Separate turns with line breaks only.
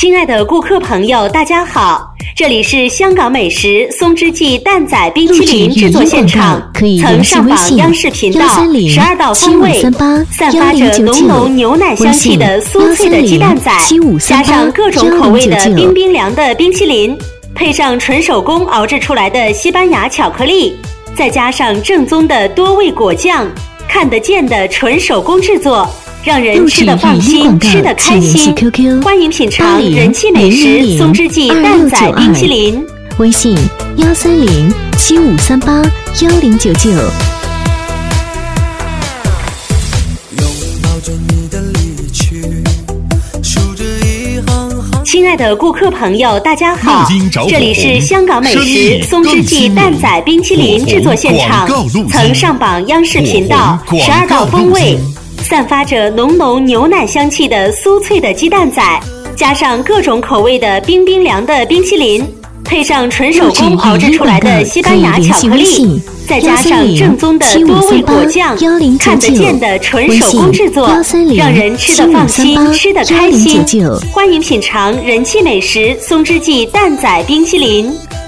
亲爱的顾客朋友，大家好，这里是香港美食松之记蛋仔冰淇淋制作现场，曾上榜央视频道12道风味，散发着浓浓牛奶香气的酥脆的鸡蛋仔，加上各种口味的冰冰凉的冰淇淋，配上纯手工熬制出来的西班牙巧克力，再加上正宗的多味果酱，看得见的纯手工制作，让人吃得放心，吃得开心。欢迎品尝人气美食松之记蛋仔冰淇淋。
微信13075381099。
亲爱的顾客朋友，大家好，这里是香港美食松之记蛋仔冰淇淋制作现场，曾上榜央视频道12道风味，散发着浓浓牛奶香气的酥脆的鸡蛋仔，加上各种口味的冰冰凉的冰淇淋，配上纯手工熬制出来的西班牙巧克力，再加上正宗的多味果酱，看得见的纯手工制作，让人吃得放心，吃得开心。欢迎品尝人气美食松之记蛋仔冰淇淋。